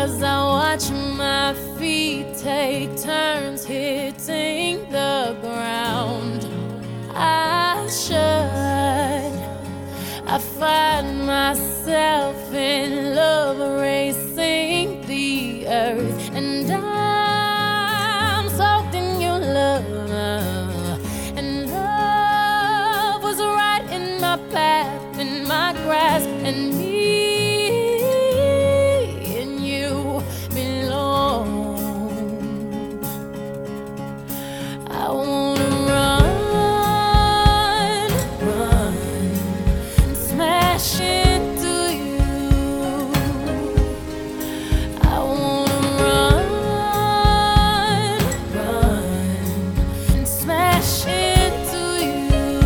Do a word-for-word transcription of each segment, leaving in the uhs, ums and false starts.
as I watch my feet take turns hitting the ground. I should. I find myself in love racing the earth, and I'm soaked in your love. And love was right in my path, in my grasp, and me. I wanna run, run, and smash into you. I wanna run, run, and smash into you.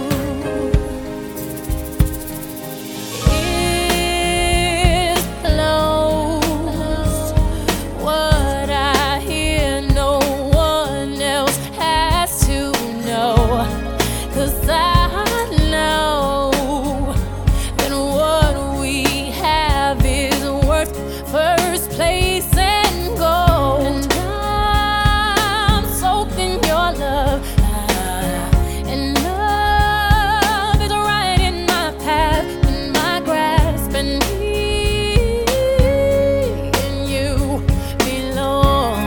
Ears closed, what I hear, no one else has to know, 'cause I know that what we have is worth first place and gold. And I'm soaked in your love, and love is right in my path, in my grasp, and me and you belong.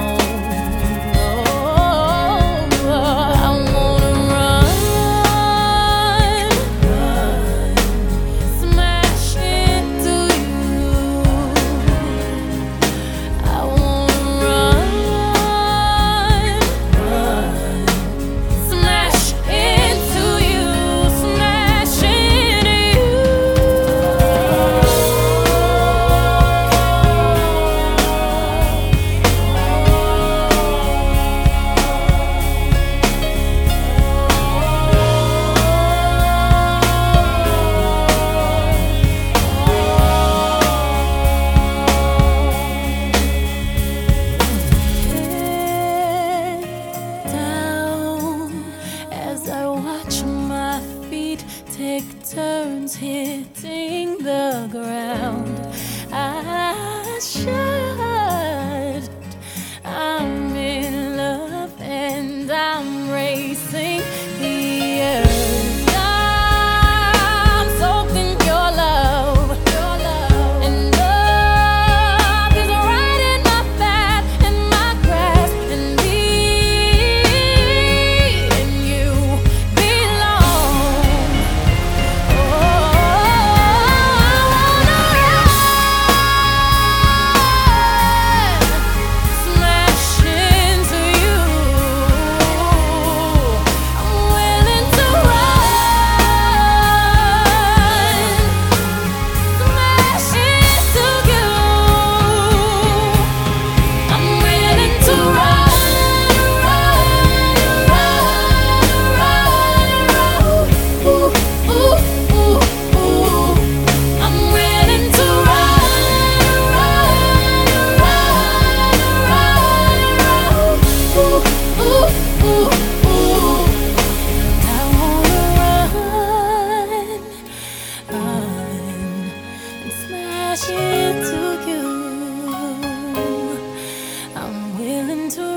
Take turns hitting the ground. I should. I'm in love and I'm racing the earth. I'm soaked in your love, your love, and love is right in my path, in my grasp, and me and you belong. Smash into you. I'm willing to